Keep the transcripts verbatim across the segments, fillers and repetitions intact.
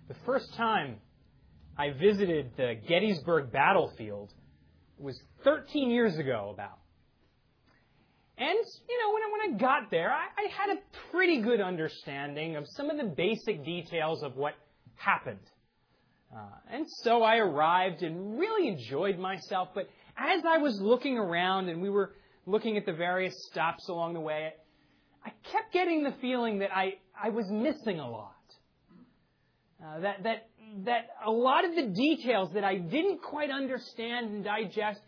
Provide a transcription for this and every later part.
The first time I visited the Gettysburg battlefield was thirteen years ago about. And, you know, when I, when I got there, I, I had a pretty good understanding of some of the basic details of what happened. Uh, and so I arrived and really enjoyed myself. But as I was looking around and we were looking at the various stops along the way, I kept getting the feeling that I, I was missing a lot. Uh, that, that, that a lot of the details that I didn't quite understand and digest,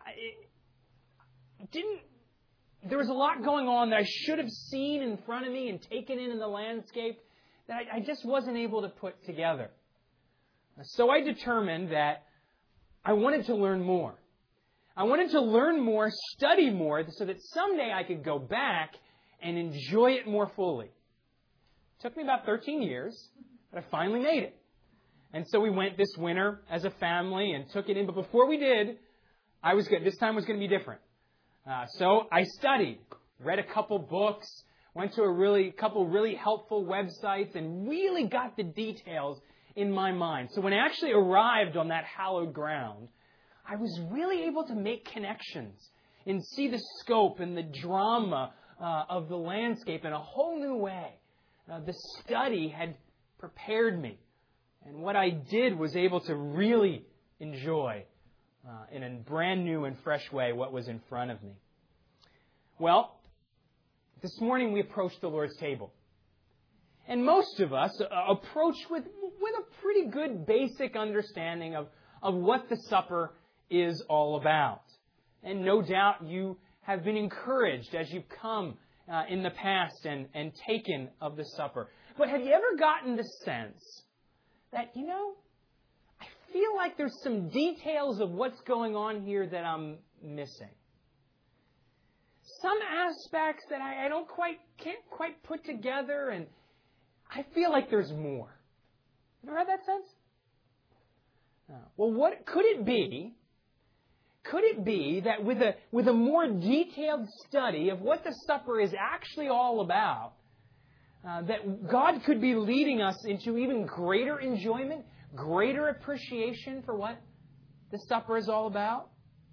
it didn't, there was a lot going on that I should have seen in front of me and taken in in the landscape that I, I just wasn't able to put together. So I determined that I wanted to learn more. I wanted to learn more, study more, so that someday I could go back and enjoy it more fully. It took me about thirteen years, but I finally made it. And so we went this winter as a family and took it in. But before we did, I was good. This time was going to be different. Uh, so I studied, read a couple books, went to a really couple really helpful websites, and really got the details in my mind. So when I actually arrived on that hallowed ground, I was really able to make connections and see the scope and the drama uh, of the landscape in a whole new way. Uh, the study had prepared me. And what I did was able to really enjoy uh, in a brand new and fresh way what was in front of me. Well, this morning we approached the Lord's table. And most of us uh, approach with, with a pretty good basic understanding of, of what the supper is all about. And no doubt you have been encouraged as you've come uh, in the past and, and taken of the supper. But have you ever gotten the sense that, you know, I feel like there's some details of what's going on here that I'm missing? Some aspects that I, I don't quite, can't quite put together, and I feel like there's more. You ever had that sense? Uh, well, what could it be? Could it be that with a with a more detailed study of what the supper is actually all about, uh, that God could be leading us into even greater enjoyment, greater appreciation for what the supper is all about?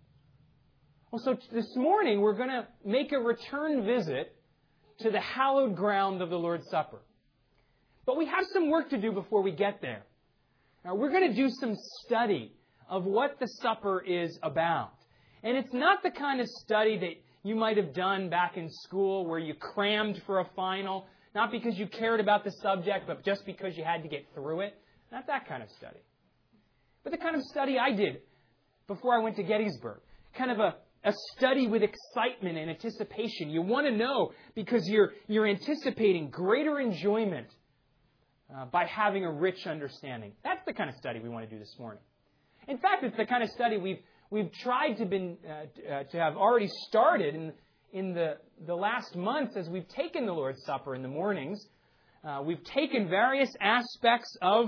Well, so this morning we're going to make a return visit to the hallowed ground of the Lord's Supper. But we have some work to do before we get there. Now, we're going to do some study of what the supper is about. And it's not the kind of study that you might have done back in school where you crammed for a final, not because you cared about the subject, but just because you had to get through it. Not that kind of study. But the kind of study I did before I went to Gettysburg. Kind of a, a study with excitement and anticipation. You want to know because you're, you're anticipating greater enjoyment uh, by having a rich understanding. That's the kind of study we want to do this morning. In fact, it's the kind of study we've we've tried to been uh, uh, to have already started in in the the last months as we've taken the Lord's Supper in the mornings. Uh, we've taken various aspects of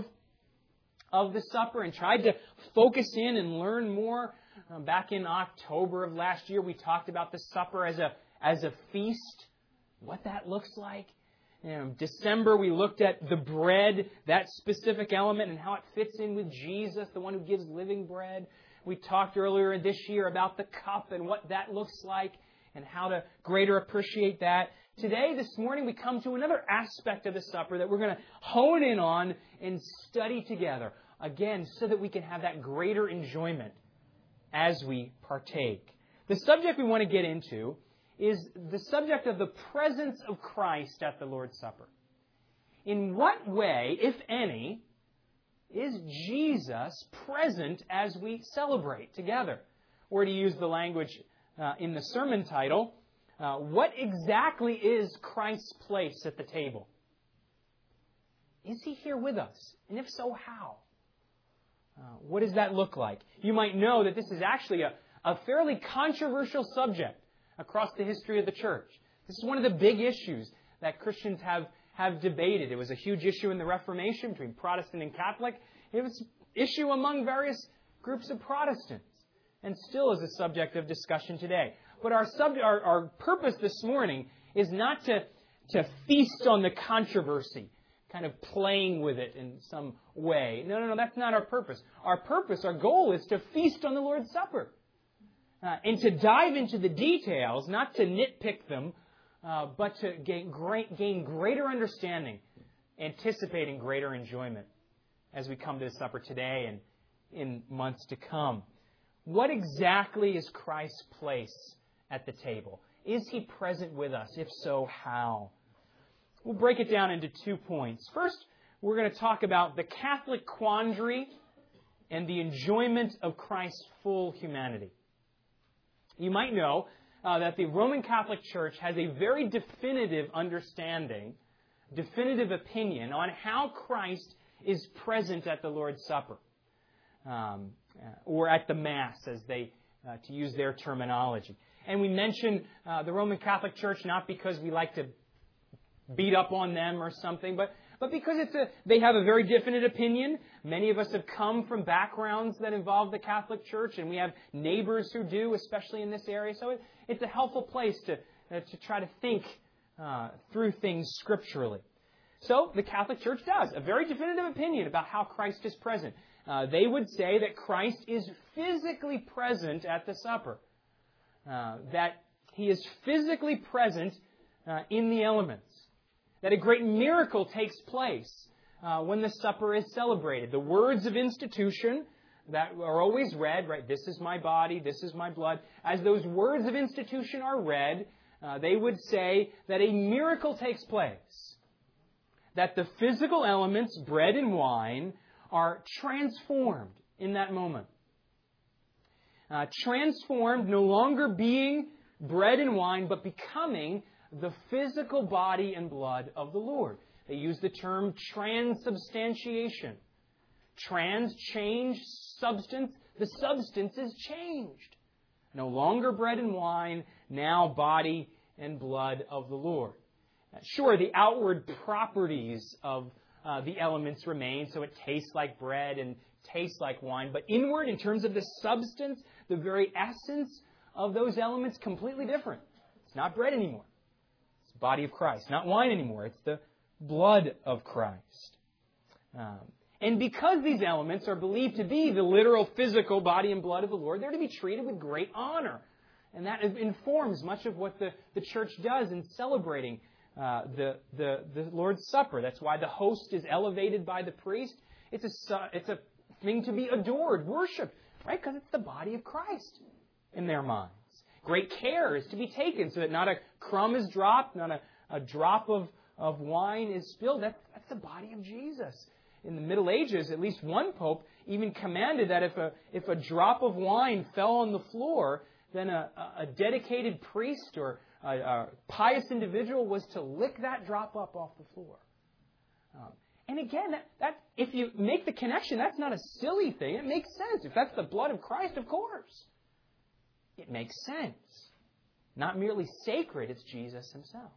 of the supper and tried to focus in and learn more. Uh, back in October of last year, we talked about the supper as a as a feast, what that looks like. In December, we looked at the bread, that specific element, and how it fits in with Jesus, the one who gives living bread. We talked earlier this year about the cup and what that looks like and how to greater appreciate that. Today, this morning, we come to another aspect of the supper that we're going to hone in on and study together, again, so that we can have that greater enjoyment as we partake. The subject we want to get into is the subject of the presence of Christ at the Lord's Supper. In what way, if any, is Jesus present as we celebrate together? Or to use the language uh, in the sermon title, uh, what exactly is Christ's place at the table? Is He here with us? And if so, how? Uh, what does that look like? You might know that this is actually a, a fairly controversial subject across the history of the church. This is one of the big issues that Christians have, have debated. It was a huge issue in the Reformation between Protestant and Catholic. It was an issue among various groups of Protestants and still is a subject of discussion today. But our, subject, our, our purpose this morning is not to, to feast on the controversy, kind of playing with it in some way. No, no, no, that's not our purpose. Our purpose, our goal is to feast on the Lord's Supper. Uh, and to dive into the details, not to nitpick them, uh, but to gain, great, gain greater understanding, anticipating greater enjoyment as we come to the supper today and in months to come. What exactly is Christ's place at the table? Is He present with us? If so, how? We'll break it down into two points. First, we're going to talk about the Catholic quandary and the enjoyment of Christ's full humanity. You might know uh, that the Roman Catholic Church has a very definitive understanding, definitive opinion on how Christ is present at the Lord's Supper, um, or at the Mass, as they, uh, to use their terminology. And we mention uh, the Roman Catholic Church not because we like to beat up on them or something, but But because it's a, they have a very definite opinion. Many of us have come from backgrounds that involve the Catholic Church, and we have neighbors who do, especially in this area. So it, it's a helpful place to, uh, to try to think uh, through things scripturally. So the Catholic Church does a very definitive opinion about how Christ is present. Uh, they would say that Christ is physically present at the supper, uh, that He is physically present uh, in the elements. That a great miracle takes place uh, when the supper is celebrated. The words of institution that are always read, right? This is my body, this is my blood. As those words of institution are read, uh, they would say that a miracle takes place. That the physical elements, bread and wine, are transformed in that moment. Uh, transformed, no longer being bread and wine, but becoming the physical body and blood of the Lord. They use the term transubstantiation. Trans, change, substance. The substance is changed. No longer bread and wine, now body and blood of the Lord. Sure, the outward properties of uh, the elements remain, so it tastes like bread and tastes like wine. But inward, in terms of the substance, the very essence of those elements, completely different. It's not bread anymore. Body of Christ. Not wine anymore. It's the blood of Christ. Um, and because these elements are believed to be the literal physical body and blood of the Lord, they're to be treated with great honor. And that informs much of what the, the church does in celebrating uh, the, the, the Lord's Supper. That's why the host is elevated by the priest. It's a, it's a thing to be adored, worshipped, right? Because it's the body of Christ in their minds. Great care is to be taken so that not a crumb is dropped, not a, a drop of, of wine is spilled. That's, that's the body of Jesus. In the Middle Ages, at least one pope even commanded that if a, if a drop of wine fell on the floor, then a, a dedicated priest or a, a pious individual was to lick that drop up off the floor. Um, and again, that, that if you make the connection, that's not a silly thing. It makes sense. If that's the blood of Christ, of course. It makes sense. Not merely sacred, it's Jesus Himself.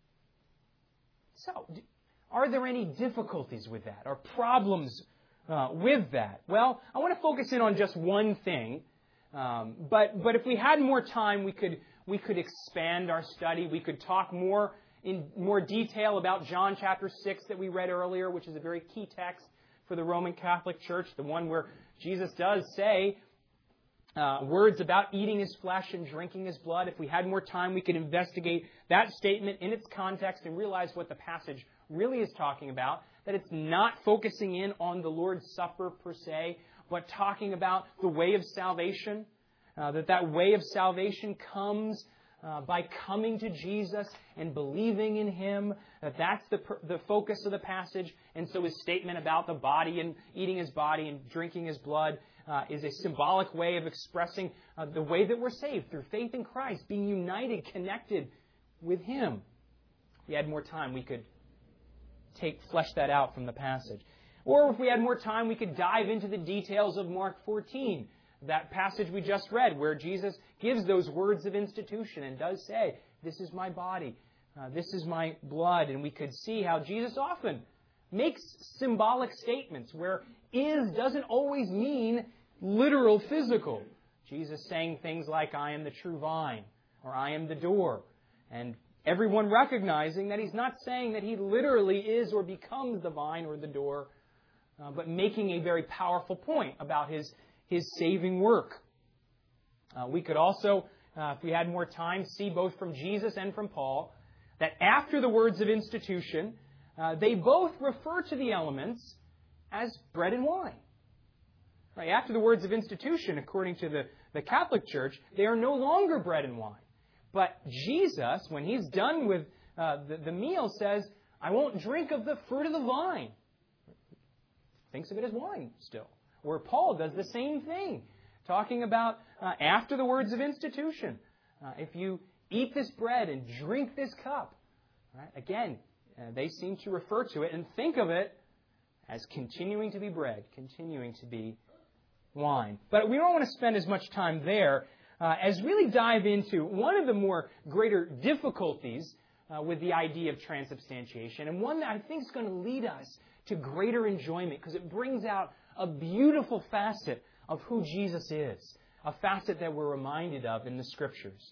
So, are there any difficulties with that or problems uh, with that? Well, I want to focus in on just one thing. Um, but but if we had more time, we could we could expand our study. We could talk more in more detail about John chapter six that we read earlier, which is a very key text for the Roman Catholic Church, the one where Jesus does say Uh, words about eating His flesh and drinking His blood. If we had more time, we could investigate that statement in its context and realize what the passage really is talking about. That it's not focusing in on the Lord's Supper per se, but talking about the way of salvation. Uh, that that way of salvation comes uh, by coming to Jesus and believing in Him. That that's the the focus of the passage. And so His statement about the body and eating His body and drinking His blood Uh, is a symbolic way of expressing uh, the way that we're saved through faith in Christ, being united, connected with Him. If we had more time, we could take flesh that out from the passage. Or if we had more time, we could dive into the details of Mark fourteen, that passage we just read, where Jesus gives those words of institution and does say, "This is my body, uh, this is my blood," and we could see how Jesus often makes symbolic statements where is doesn't always mean literal physical. Jesus saying things like, "I am the true vine," or "I am the door." And everyone recognizing that he's not saying that he literally is or becomes the vine or the door, uh, but making a very powerful point about his, his saving work. Uh, we could also, uh, if we had more time, see both from Jesus and from Paul that after the words of institution, uh, they both refer to the elements as bread and wine. Right? After the words of institution, according to the, the Catholic Church, they are no longer bread and wine. But Jesus, when he's done with uh, the, the meal, says, I won't drink of the fruit of the vine. Thinks of it as wine still. Where Paul does the same thing, talking about uh, after the words of institution. Uh, if you eat this bread and drink this cup, right? Again, uh, they seem to refer to it and think of it as continuing to be bread, continuing to be wine. But we don't want to spend as much time there uh, as really dive into one of the more greater difficulties uh, with the idea of transubstantiation, and one that I think is going to lead us to greater enjoyment because it brings out a beautiful facet of who Jesus is, a facet that we're reminded of in the Scriptures.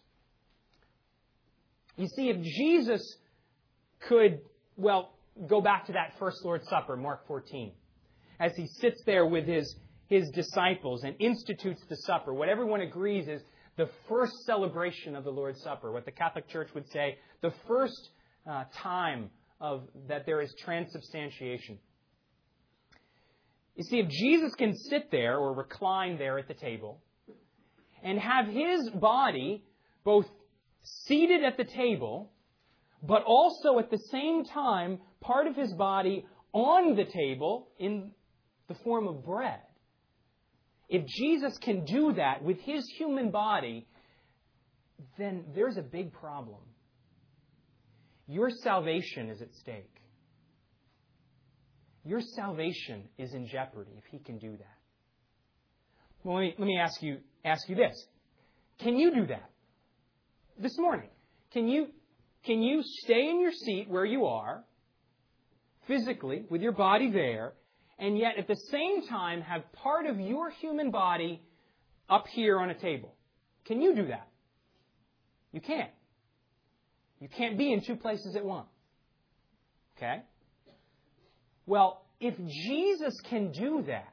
You see, if Jesus could, well, go back to that first Lord's Supper, Mark fourteen, as he sits there with his, his disciples and institutes the supper, what everyone agrees is the first celebration of the Lord's Supper, what the Catholic Church would say, the first uh, time of that there is transubstantiation. You see, if Jesus can sit there or recline there at the table and have his body both seated at the table, but also at the same time part of his body on the table in the form of bread, if Jesus can do that with his human body, then there's a big problem. Your salvation is at stake. Your salvation is in jeopardy if he can do that. Well, let me, let me ask you, ask you this. Can you do that? This morning, can you, can you stay in your seat where you are, physically, with your body there, and yet at the same time have part of your human body up here on a table? Can you do that? You can't. You can't be in two places at once. Okay? Well, if Jesus can do that,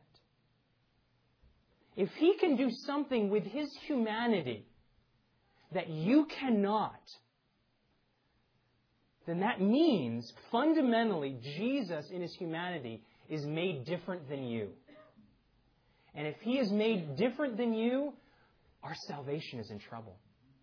if he can do something with his humanity that you cannot, then that means fundamentally Jesus in his humanity is made different than you. And if he is made different than you, our salvation is in trouble.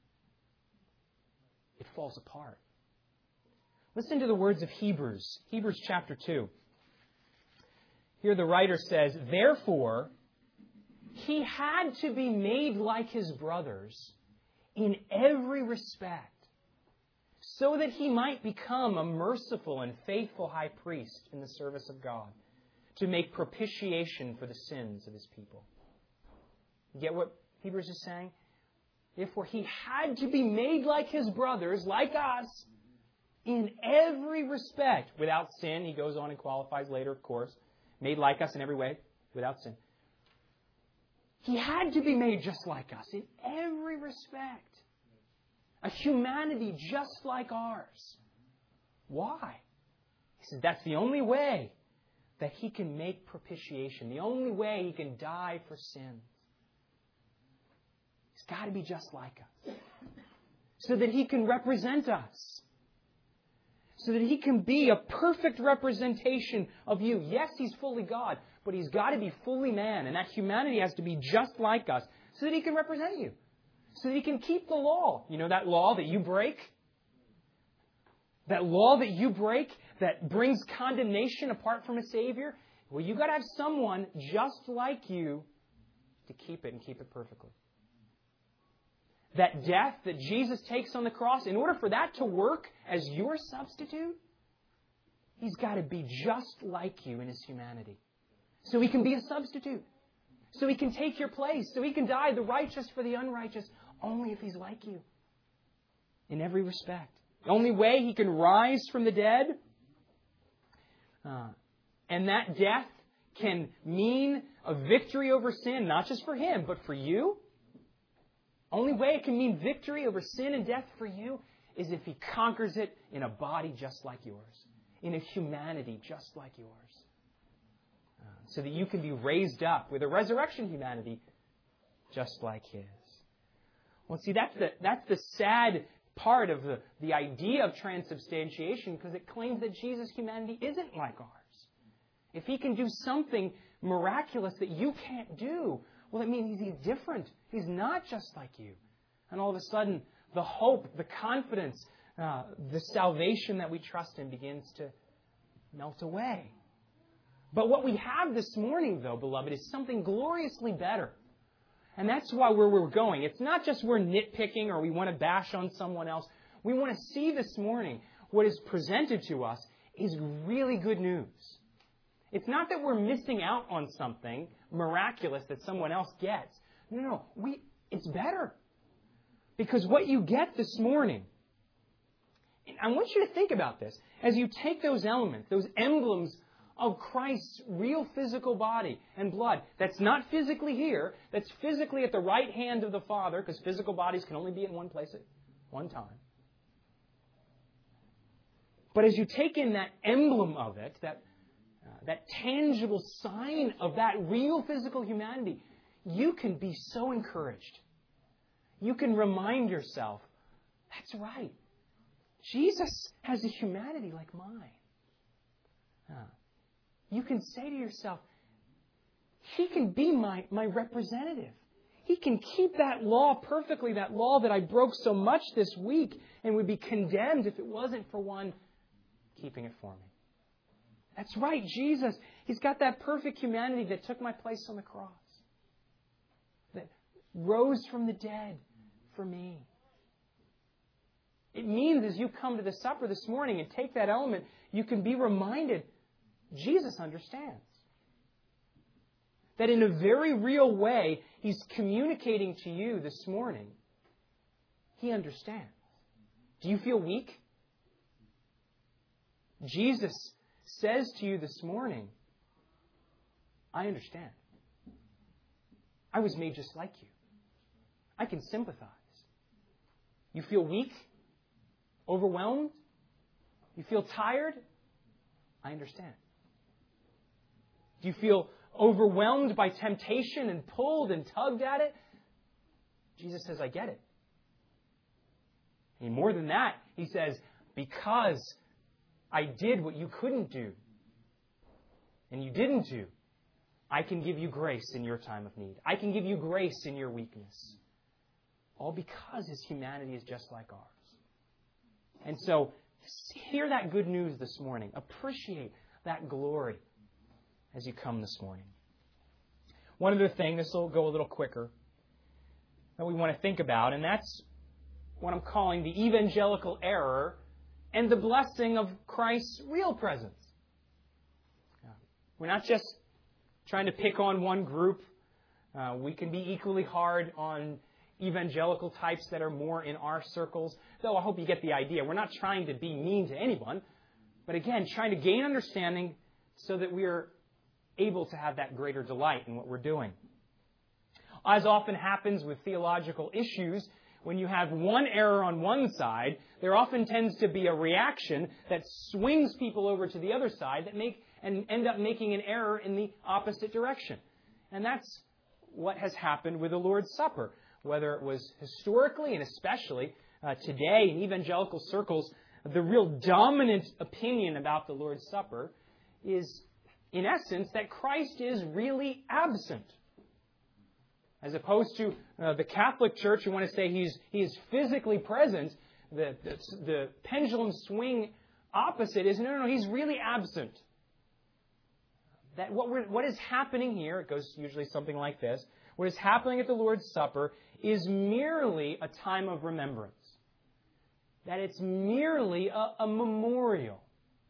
It falls apart. Listen to the words of Hebrews, Hebrews chapter two. Here the writer says, therefore, he had to be made like his brothers in every respect, so that he might become a merciful and faithful high priest in the service of God, to make propitiation for the sins of his people. You get what Hebrews is saying? Therefore, he had to be made like his brothers, like us, in every respect, without sin. He goes on and qualifies later, of course. Made like us in every way, without sin. He had to be made just like us in every respect. A humanity just like ours. Why? He says that's the only way that he can make propitiation. The only way he can die for sins. He's got to be just like us. So that he can represent us. So that he can be a perfect representation of you. Yes, he's fully God, but he's got to be fully man. And that humanity has to be just like us so that he can represent you. So that he can keep the law. You know that law that you break? That law that you break that brings condemnation apart from a Savior? Well, you've got to have someone just like you to keep it and keep it perfectly. That death that Jesus takes on the cross, in order for that to work as your substitute, he's got to be just like you in his humanity. So he can be a substitute. So he can take your place. So he can die the righteous for the unrighteous only if he's like you. In every respect. The only way he can rise from the dead. Uh, and that death can mean a victory over sin, not just for him, but for you. Only way it can mean victory over sin and death for you is if He conquers it in a body just like yours, in a humanity just like yours, uh, so that you can be raised up with a resurrection humanity just like His. Well, see, that's the, that's the sad part of the, the idea of transubstantiation, because it claims that Jesus' humanity isn't like ours. If He can do something miraculous that you can't do, well, it means He's different. He's not just like you. And all of a sudden, the hope, the confidence, uh, the salvation that we trust in begins to melt away. But what we have this morning, though, beloved, is something gloriously better. And that's why where we're going. It's not just we're nitpicking or we want to bash on someone else. We want to see this morning what is presented to us is really good news. It's not that we're missing out on something miraculous that someone else gets. No, no, we, it's better. Because what you get this morning, and I want you to think about this, as you take those elements, those emblems of Christ's real physical body and blood, that's not physically here, that's physically at the right hand of the Father, because physical bodies can only be in one place at one time. But as you take in that emblem of it, that uh, that tangible sign of that real physical humanity, you can be so encouraged. You can remind yourself, that's right. Jesus has a humanity like mine. Uh, you can say to yourself, He can be my, my representative. He can keep that law perfectly, that law that I broke so much this week and would be condemned if it wasn't for one keeping it for me. That's right, Jesus. He's got that perfect humanity that took my place on the cross, that rose from the dead for me. It means as you come to the supper this morning and take that element, you can be reminded Jesus understands. That in a very real way, He's communicating to you this morning. He understands. Do you feel weak? Jesus says to you this morning, I understand. I was made just like you. I can sympathize. You feel weak? Overwhelmed? You feel tired? I understand. Do you feel overwhelmed by temptation and pulled and tugged at it? Jesus says, I get it. And more than that, He says, because I did what you couldn't do, and you didn't do, I can give you grace in your time of need. I can give you grace in your weakness. All because His humanity is just like ours. And so, hear that good news this morning. Appreciate that glory as you come this morning. One other thing, this will go a little quicker, that we want to think about, and that's what I'm calling the evangelical error and the blessing of Christ's real presence. We're not just trying to pick on one group. Uh, we can be equally hard on evangelical types that are more in our circles. Though I hope you get the idea. We're not trying to be mean to anyone. But again, trying to gain understanding so that we are able to have that greater delight in what we're doing. As often happens with theological issues, when you have one error on one side, there often tends to be a reaction that swings people over to the other side that make and end up making an error in the opposite direction. And that's what has happened with the Lord's Supper. Whether it was historically and especially uh, today in evangelical circles, the real dominant opinion about the Lord's Supper is, in essence, that Christ is really absent. As opposed to uh, the Catholic Church who want to say he's he is physically present, the, the, the pendulum swing opposite is, no, no, no, He's really absent. That what, we're, what is happening here, it goes usually something like this, what is happening at the Lord's Supper is merely a time of remembrance. That it's merely a, a memorial.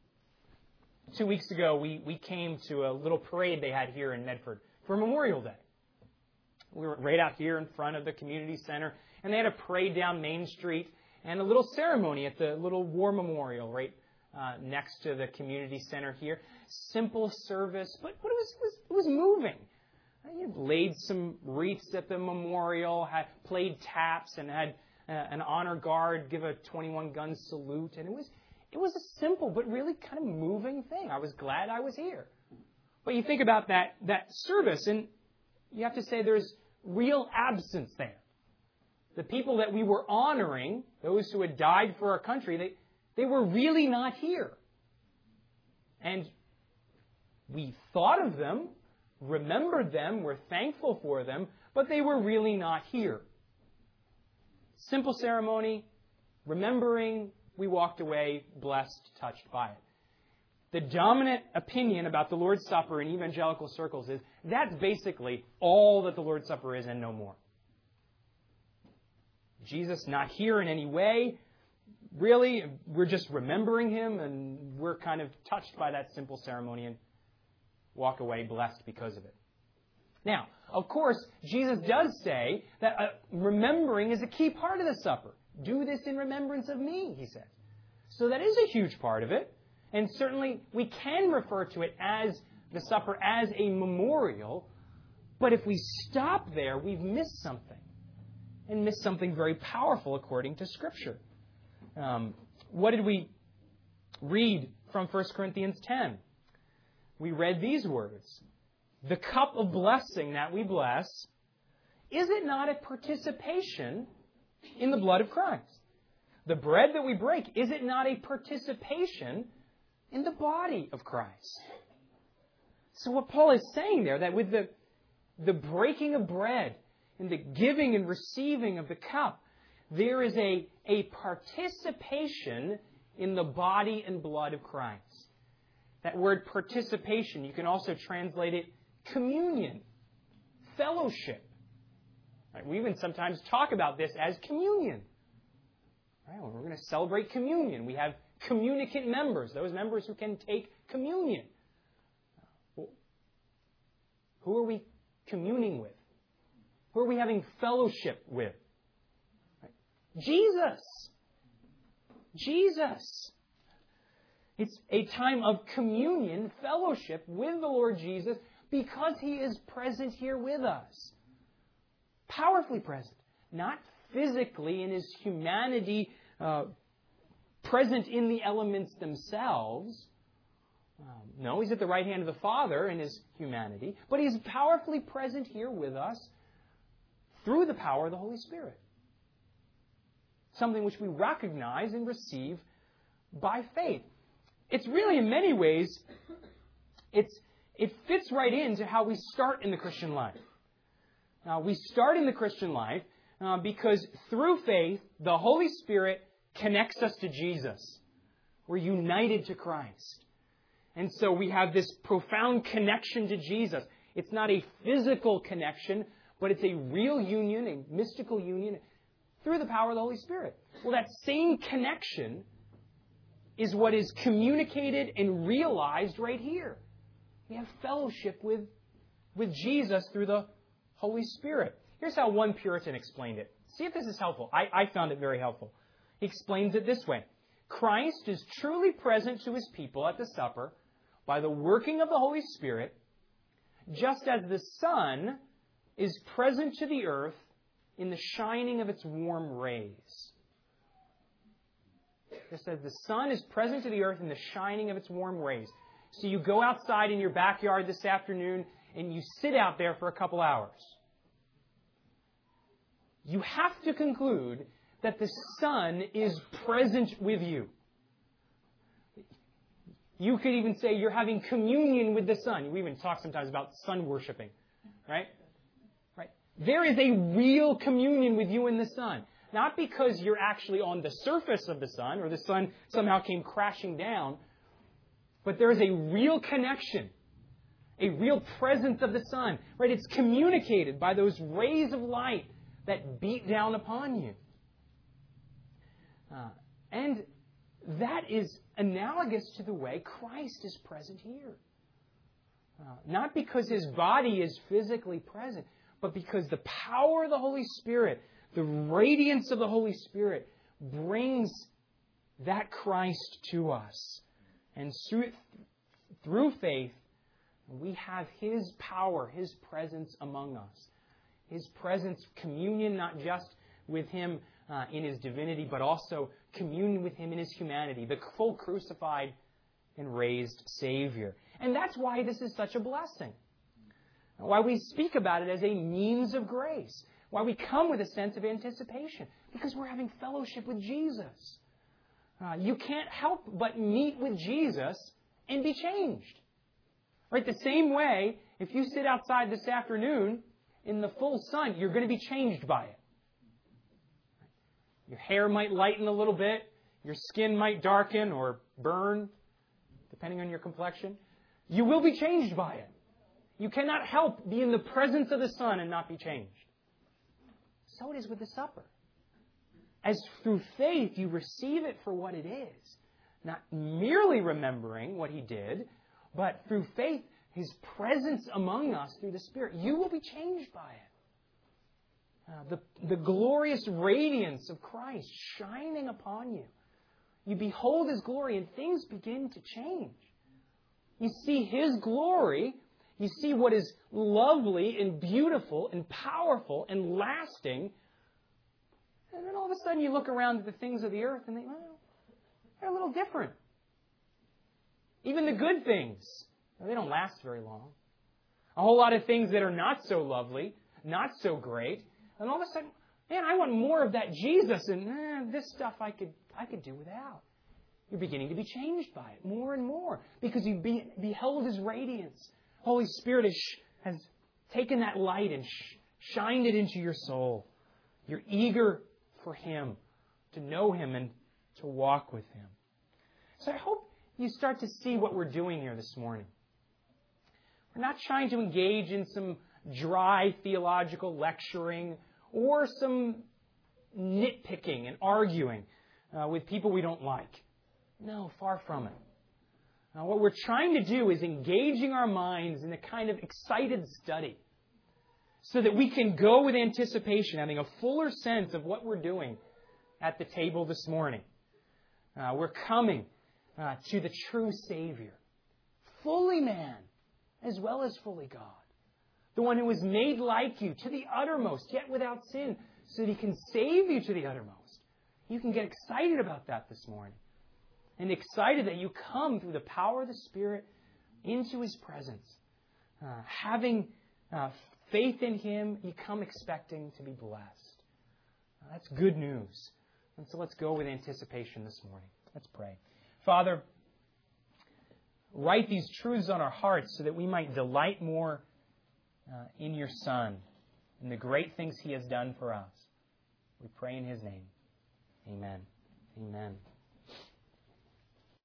Two weeks ago, we, we came to a little parade they had here in Medford for Memorial Day. We were right out here in front of the community center, and they had a parade down Main Street and a little ceremony at the little war memorial right uh, next to the community center here. Simple service, but, but it, was, it, was, it was moving. You laid some wreaths at the memorial, had played taps, and had uh, an honor guard give a twenty-one gun salute. And it was, it was a simple but really kind of moving thing. I was glad I was here. But you think about that, that service, and you have to say there's real absence there. The people that we were honoring, those who had died for our country, they, they were really not here. And we thought of them, remembered them, were thankful for them, but they were really not here. Simple ceremony, remembering, we walked away blessed, touched by it. The dominant opinion about the Lord's Supper in evangelical circles is that's basically all that the Lord's Supper is and no more. Jesus not here in any way. Really, we're just remembering Him and we're kind of touched by that simple ceremony and walk away blessed because of it. Now, of course, Jesus does say that uh, remembering is a key part of the supper. Do this in remembrance of me, He says. So that is a huge part of it. And certainly we can refer to it as the supper as a memorial. But if we stop there, we've missed something. And missed something very powerful according to Scripture. Um, what did we read from First Corinthians ten? We read these words. The cup of blessing that we bless, is it not a participation in the blood of Christ? The bread that we break, is it not a participation in the body of Christ? So what Paul is saying there, that with the, the breaking of bread and the giving and receiving of the cup, there is a, a participation in the body and blood of Christ. That word participation, you can also translate it communion, fellowship. Right? We even sometimes talk about this as communion. Right? Well, we're going to celebrate communion. We have communicant members, those members who can take communion. Well, who are we communing with? Who are we having fellowship with? Right? Jesus. Jesus. It's a time of communion, fellowship with the Lord Jesus because He is present here with us. Powerfully present. Not physically in His humanity, uh, present in the elements themselves. Um, no, He's at the right hand of the Father in His humanity. But He's powerfully present here with us through the power of the Holy Spirit. Something which we recognize and receive by faith. It's really, in many ways, it's, it fits right into how we start in the Christian life. Now, we start in the Christian life uh, because through faith, the Holy Spirit connects us to Jesus. We're united to Christ. And so we have this profound connection to Jesus. It's not a physical connection, but it's a real union, a mystical union, through the power of the Holy Spirit. Well, that same connection is what is communicated and realized right here. We have fellowship with, with Jesus through the Holy Spirit. Here's how one Puritan explained it. See if this is helpful. I, I found it very helpful. He explains it this way. Christ is truly present to His people at the supper by the working of the Holy Spirit, just as the sun is present to the earth in the shining of its warm rays. Just as the sun is present to the earth in the shining of its warm rays. So you go outside in your backyard this afternoon and you sit out there for a couple hours. You have to conclude that the sun is present with you. You could even say you're having communion with the sun. We even talk sometimes about sun worshiping, right? Right. There is a real communion with you in the sun. Not because you're actually on the surface of the sun or the sun somehow came crashing down, but there is a real connection, a real presence of the sun. Right? It's communicated by those rays of light that beat down upon you. Uh, and that is analogous to the way Christ is present here. Uh, not because His body is physically present, but because the power of the Holy Spirit, the radiance of the Holy Spirit brings that Christ to us. And through, through faith, we have His power, His presence among us. His presence, communion, not just with Him uh, in His divinity, but also communion with Him in His humanity, the full crucified and raised Savior. And that's why this is such a blessing. Why we speak about it as a means of grace. Why we come with a sense of anticipation. Because we're having fellowship with Jesus. Uh, you can't help but meet with Jesus and be changed. Right? The same way, if you sit outside this afternoon in the full sun, you're going to be changed by it. Your hair might lighten a little bit. Your skin might darken or burn, depending on your complexion. You will be changed by it. You cannot help be in the presence of the sun and not be changed. So it is with the supper. As through faith you receive it for what it is, not merely remembering what He did, but through faith, His presence among us through the Spirit, you will be changed by it. Uh, the, the glorious radiance of Christ shining upon you. You behold His glory and things begin to change. You see His glory. You see what is lovely and beautiful and powerful and lasting. And then all of a sudden you look around at the things of the earth and they, well, they're a little different. Even the good things, they don't last very long. A whole lot of things that are not so lovely, not so great. And all of a sudden, man, I want more of that Jesus, and eh, this stuff I could I could do without. You're beginning to be changed by it more and more because you be, beheld His radiance. Holy Spirit has, has taken that light and sh- shined it into your soul. You're eager for Him, to know Him and to walk with Him. So I hope you start to see what we're doing here this morning. We're not trying to engage in some dry theological lecturing or some nitpicking and arguing uh, with people we don't like. No, far from it. Now, what we're trying to do is engaging our minds in a kind of excited study so that we can go with anticipation, having a fuller sense of what we're doing at the table this morning. Uh, we're coming uh, to the true Savior, fully man as well as fully God. The one who was made like you to the uttermost, yet without sin, so that He can save you to the uttermost. You can get excited about that this morning. And excited that you come through the power of the Spirit into His presence. Uh, having uh, faith in Him, you come expecting to be blessed. Uh, that's good news. And so let's go with anticipation this morning. Let's pray. Father, write these truths on our hearts so that we might delight more uh, in Your Son and the great things He has done for us. We pray in His name. Amen. Amen.